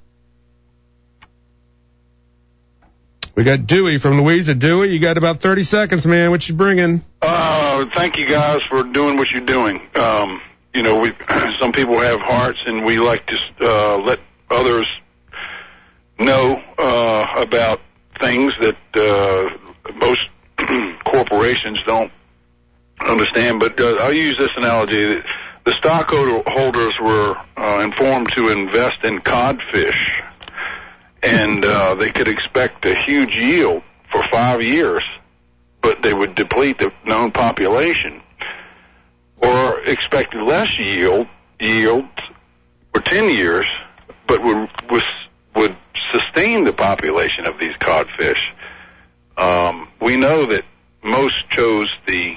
we got Dewey from Louisa. Dewey, you got about thirty seconds, man. What you bringing? Uh, thank you guys for doing what you're doing. Um, you know, we some people have hearts, and we like to uh, let others know uh, about things that uh, most corporations don't understand. But uh, I'll use this analogy. The stockholders were uh, informed to invest in codfish, and uh, they could expect a huge yield for five years, but they would deplete the known population, or expected less yield yield for ten years, but would was, would sustain the population of these codfish. Um, we know that most chose the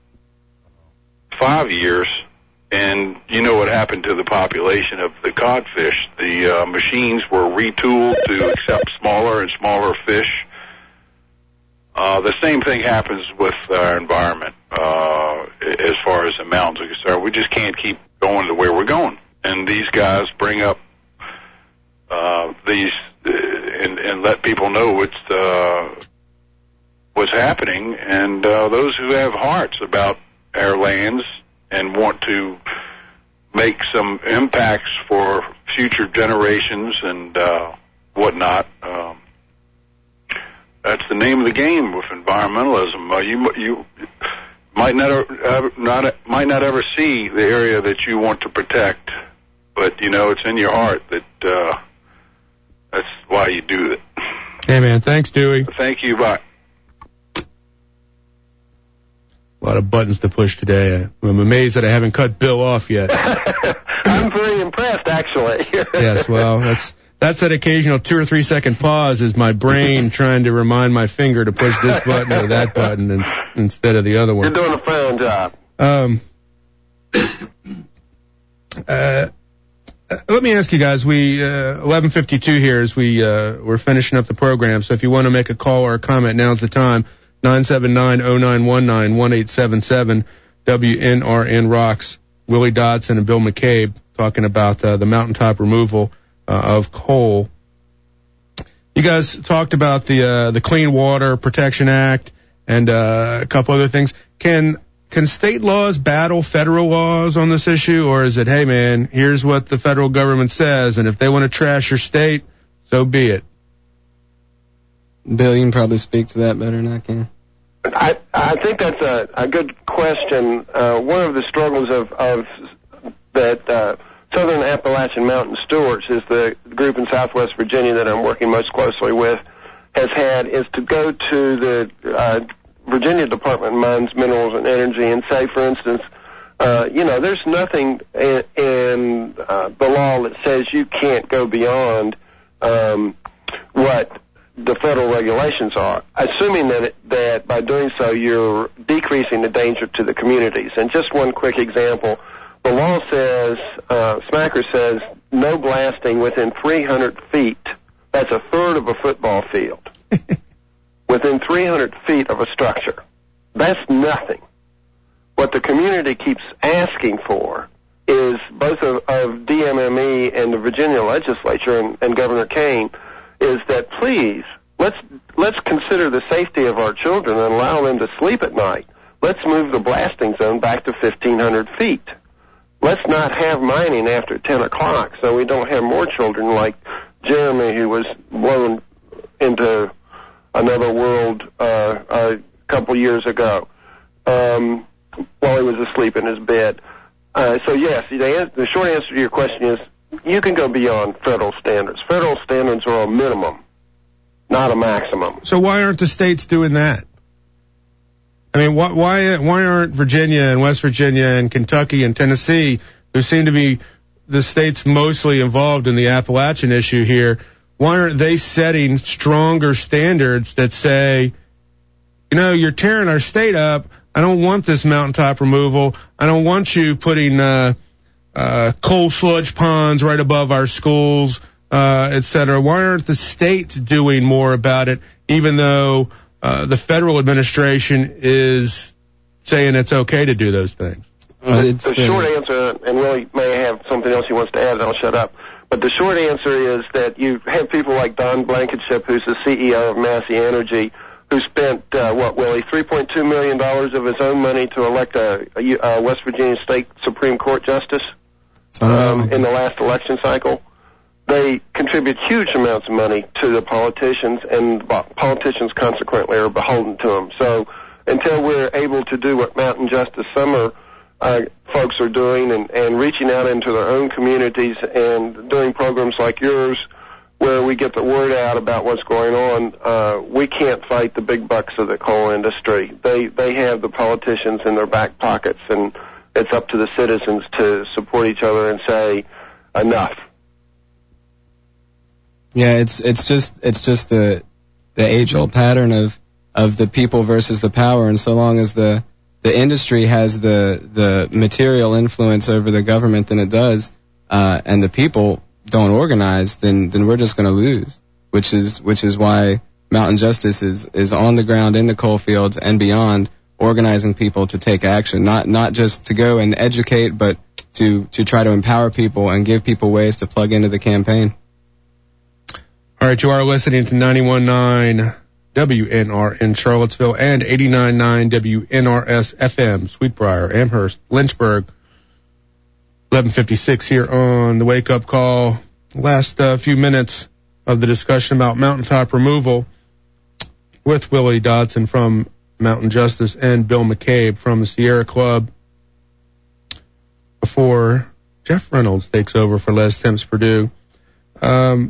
five years, and you know what happened to the population of the codfish. The uh, machines were retooled to accept smaller and smaller fish. Uh, the same thing happens with our environment uh, as far as the mountains are concerned. We just can't keep going to where we're going. And these guys bring up uh, these uh, and, and let people know what's, uh, what's happening. And uh, those who have hearts about our lands and want to make some impacts for future generations and uh, whatnot, um, that's the name of the game with environmentalism. Uh, you you might not ever, not might not ever see the area that you want to protect, but you know it's in your heart that uh, that's why you do it. Hey man, thanks Dewey. Thank you. Bye. A lot of buttons to push today. I'm amazed that I haven't cut Bill off yet. I'm very impressed, actually. Yes, well, that's that's that occasional two or three second pause is my brain trying to remind my finger to push this button or that button in, instead of the other one. You're doing a fine job. Um, uh, Uh, let me ask you guys, we, uh, eleven fifty-two here as we, uh, we're finishing up the program. So if you want to make a call or a comment, now's the time. nine seven nine, oh nine one nine, one eight seven seven, W N R N Rocks. Willie Dodson and Bill McCabe talking about, uh, the mountaintop removal, uh, of coal. You guys talked about the, uh, the Clean Water Protection Act and, uh, a couple other things. Can, Can state laws battle federal laws on this issue, or is it, hey, man, here's what the federal government says, and if they want to trash your state, so be it? Bill, you can probably speak to that better than I can. I, I think that's a, a good question. Uh, one of the struggles of, of that uh, Southern Appalachian Mountain Stewards is the group in Southwest Virginia that I'm working most closely with, has had is to go to the uh, Virginia Department of Mines, Minerals, and Energy and say, for instance, uh, you know, there's nothing in, in uh, the law that says you can't go beyond um, what the federal regulations are, assuming that it, that by doing so you're decreasing the danger to the communities. And just one quick example, the law says, uh, Smacker says, no blasting within three hundred feet. That's a third of a football field. Within three hundred feet of a structure. That's nothing. What the community keeps asking for is both of, of D M M E and the Virginia legislature and, and Governor Kane is that please, let's let's consider the safety of our children and allow them to sleep at night. Let's move the blasting zone back to fifteen hundred feet. Let's not have mining after ten o'clock so we don't have more children like Jeremy, who was blown into another world uh, a couple years ago um, while he was asleep in his bed. Uh, so, yes, the, the short answer to your question is you can go beyond federal standards. Federal standards are a minimum, not a maximum. So why aren't the states doing that? I mean, why why, why aren't Virginia and West Virginia and Kentucky and Tennessee, who seem to be the states mostly involved in the Appalachian issue here, why aren't they setting stronger standards that say, you know, you're tearing our state up. I don't want this mountaintop removal. I don't want you putting uh, uh, coal sludge ponds right above our schools, uh, et cetera. Why aren't the states doing more about it, even though uh, the federal administration is saying it's okay to do those things? Uh, the, it's the short answer, and Willie may have something else he wants to add, and I'll shut up. But the short answer is that you have people like Don Blankenship, who's the C E O of Massey Energy, who spent, uh, what, Willie, three point two million dollars of his own money to elect a, a, a West Virginia State Supreme Court justice um, in the last election cycle. They contribute huge amounts of money to the politicians, and politicians consequently are beholden to them. So until we're able to do what Mountain Justice Summer uh, folks are doing and, and reaching out into their own communities and doing programs like yours where we get the word out about what's going on, uh, we can't fight the big bucks of the coal industry. They they have the politicians in their back pockets, and it's up to the citizens to support each other and say, enough. Yeah, it's it's just it's just the the age-old pattern of of the people versus the power, and so long as the the industry has the the material influence over the government than it does, uh, and the people don't organize, then then we're just going to lose. Which is which is why Mountain Justice is is on the ground in the coal fields and beyond, organizing people to take action, not not just to go and educate, but to to try to empower people and give people ways to plug into the campaign. All right, you are listening to ninety-one point nine W N R in Charlottesville and eighty-nine point nine W N R S F M, Sweetbriar, Amherst, Lynchburg. eleven fifty-six here on the Wake Up Call. Last uh, few minutes of the discussion about mountaintop removal with Willie Dodson from Mountain Justice and Bill McCabe from the Sierra Club before Jeff Reynolds takes over for Les Temps Purdue. Um,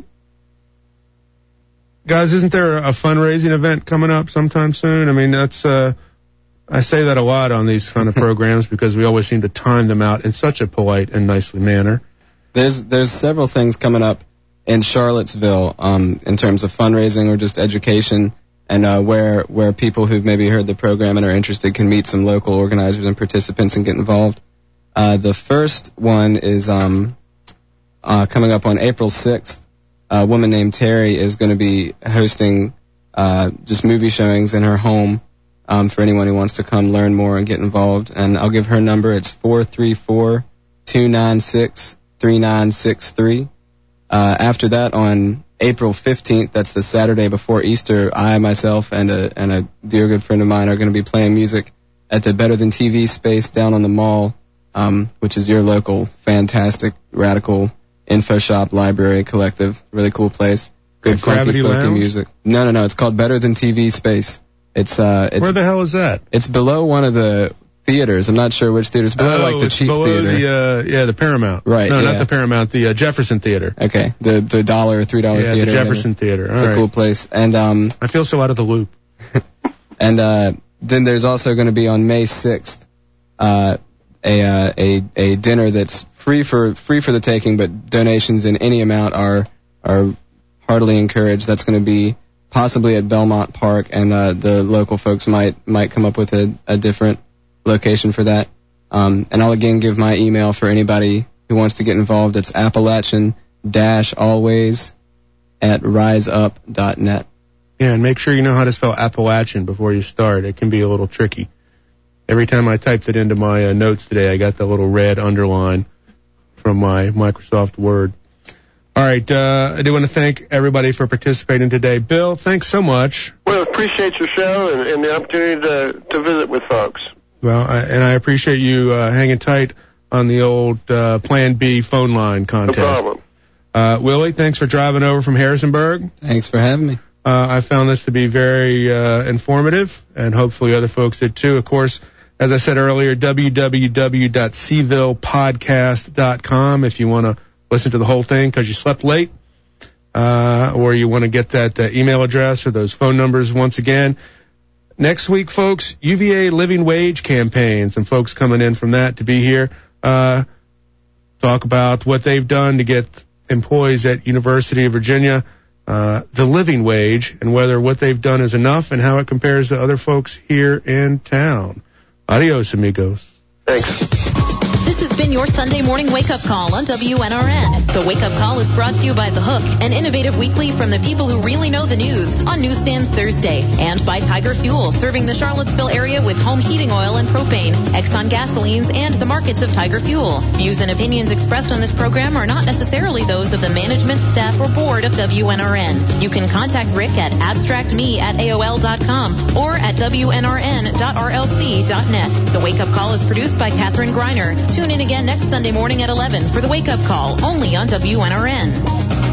guys, isn't there a fundraising event coming up sometime soon? I mean, that's, uh, I say that a lot on these kind of programs because we always seem to time them out in such a polite and nicely manner. There's, there's several things coming up in Charlottesville, um, in terms of fundraising or just education, and, uh, where, where people who've maybe heard the program and are interested can meet some local organizers and participants and get involved. Uh, the first one is, um, uh, coming up on April sixth, a woman named Terry is going to be hosting uh, just movie showings in her home um, for anyone who wants to come learn more and get involved. And I'll give her number. It's four three four, two nine six, three nine six three. Uh, after that, on April fifteenth, that's the Saturday before Easter, I, myself, and a, and a dear good friend of mine are going to be playing music at the Better Than T V space down on the mall, um, which is your local fantastic, radical info shop, library, collective, really cool place. Good, funky, folky music. No, no, no, it's called Better Than T V space. It's, uh, it's... Where the hell is that? It's below one of the theaters. I'm not sure which theater. It's below, oh, like, the it's cheap below theater. The, uh, yeah, the Paramount. Right, No, yeah. not the Paramount, the uh, Jefferson Theater. Okay, the the dollar, three dollar yeah, theater. the Jefferson Theater. All It's right. a cool place. And, um... I feel so out of the loop. And, uh, then there's also going to be on May sixth, uh, a, uh, a, a dinner that's free for, free for the taking, but donations in any amount are, are heartily encouraged. That's going to be possibly at Belmont Park, and, uh, the local folks might, might come up with a, a different location for that. Um, and I'll again give my email for anybody who wants to get involved. It's Appalachian dash always at riseup dot net. Yeah, and make sure you know how to spell Appalachian before you start. It can be a little tricky. Every time I typed it into my uh, notes today, I got the little red underline from my Microsoft Word. All right, uh, I do want to thank everybody for participating today. Bill, thanks so much. Well, appreciate your show and, and the opportunity to, to visit with folks. Well, I, and I appreciate you uh, hanging tight on the old uh, Plan B phone line contest. No problem. Uh, Willie, thanks for driving over from Harrisonburg. Thanks for having me. Uh, I found this to be very uh, informative, and hopefully other folks did too. Of course, as I said earlier, w w w dot seville podcast dot com if you want to listen to the whole thing because you slept late, uh, or you want to get that uh, email address or those phone numbers once again. Next week, folks, U V A living wage campaign. Some folks coming in from that to be here. Uh, talk about what they've done to get employees at University of Virginia uh, the living wage and whether what they've done is enough and how it compares to other folks here in town. Adios, amigos. Thanks. This has been your Sunday morning wake-up call on W N R N. The wake-up call is brought to you by The Hook, an innovative weekly from the people who really know the news on Newsstands Thursday, and by Tiger Fuel, serving the Charlottesville area with home heating oil and propane, Exxon gasolines, and the markets of Tiger Fuel. Views and opinions expressed on this program are not necessarily those of the management, staff, or board of W N R N. You can contact Rick at abstractme at A O L dot com or at W N R N dot R L C dot net. The wake-up call is produced by Katherine Griner. Tune in again next Sunday morning at eleven for the wake-up call, only on W N R N.